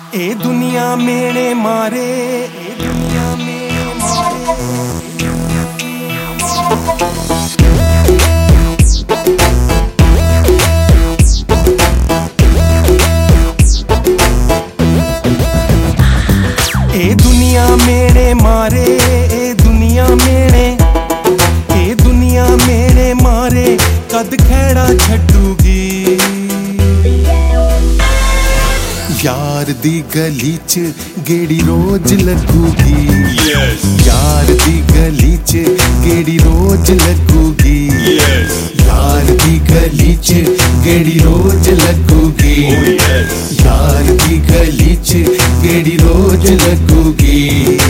ए दुनिया मेरे मारे, ए दुनिया मेरे मारे। ए दुनिया मेरे मारे, ए दुनिया मेरे, ए दुनिया मेरे मारे कद खैड़ा छड्डूगी। यार दी गली च गेड़ी रोज लगूगी, यार दी गली च गेड़ी रोज लगूगी, यार दी गली च गेड़ी रोज लगूगी, यार दी गली च गेड़ी रोज लगूगी।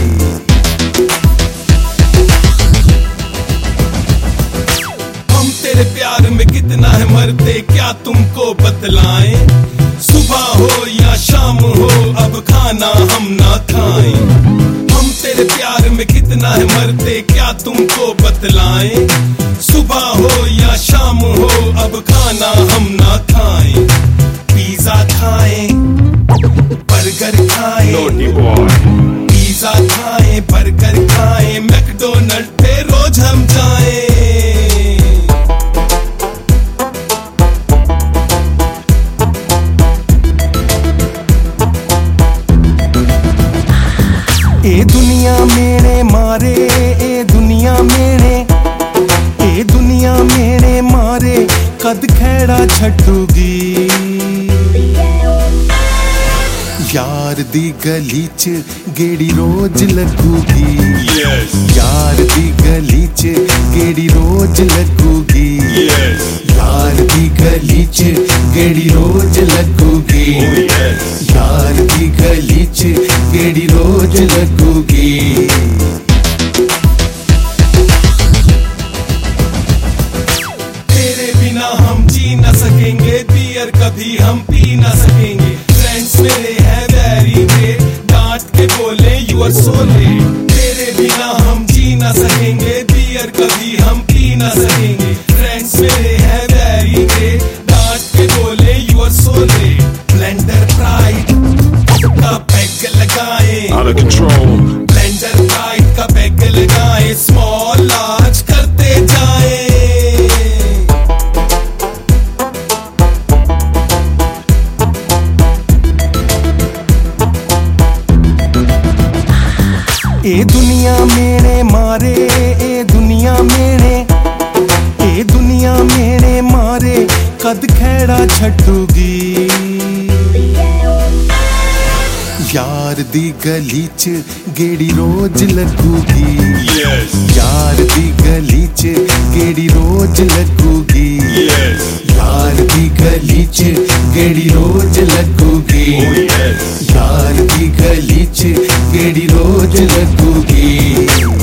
हम तेरे प्यार में कितना है मरते क्या तुमको बतलाएं, सुबह हो या शाम हो अब खाना हम ना खाएं। हम तेरे प्यार में कितना है मरते क्या तुमको बतलाएं, सुबह हो या शाम हो अब खाना हम ना खाएं। पिज़्ज़ा खाएं, बर्गर खाएं, पिज़्ज़ा खाएं, बर्गर खाएं, मैकडोनल्ड पे रोज हम जाएं। ए दुनिया मेरे मारे, ए दुनिया मेरे, ए दुनिया मेरे मारे कद खैड़ा छड्डूगी। यार दी गली च गेड़ी रोज लगूगी, यार दी गली च गेड़ी रोज लगूगी, यार दी गली च गेड़ी रोज लगूगी, यार दी गली च गेड़ी रोज लगूगी। तेरे बिना हम जी न सकेंगे, बियर कभी हम पी न सकेंगे। फ्रेंड्स मेरे हैं वेरी ग्रेट, डांट के बोले यू आर सो लेट। तेरे बिना हम जी न सकेंगे, बियर कभी हम पी न सकेंगे। फ्रेंड्स मेरे हैं वेरी ग्रेट, डांट के बोले you are so late. Blender Pride का पैक लगाए, ब्लेंडर प्राइड का पैक लगाए, स्मॉल लार्ज करते जाए। ए दुनिया मेरे मारे, ए दुनिया मेरे, ए दुनिया मेरे मारे कद खैड़ा छड्डूगी। यार दी गली च गेड़ी रोज लगूगी, यार दी गली च गेड़ी रोज लगूगी, यार दी गली च गेड़ी रोज लगूगी, यार दी गली च गेड़ी रोज लगूगी।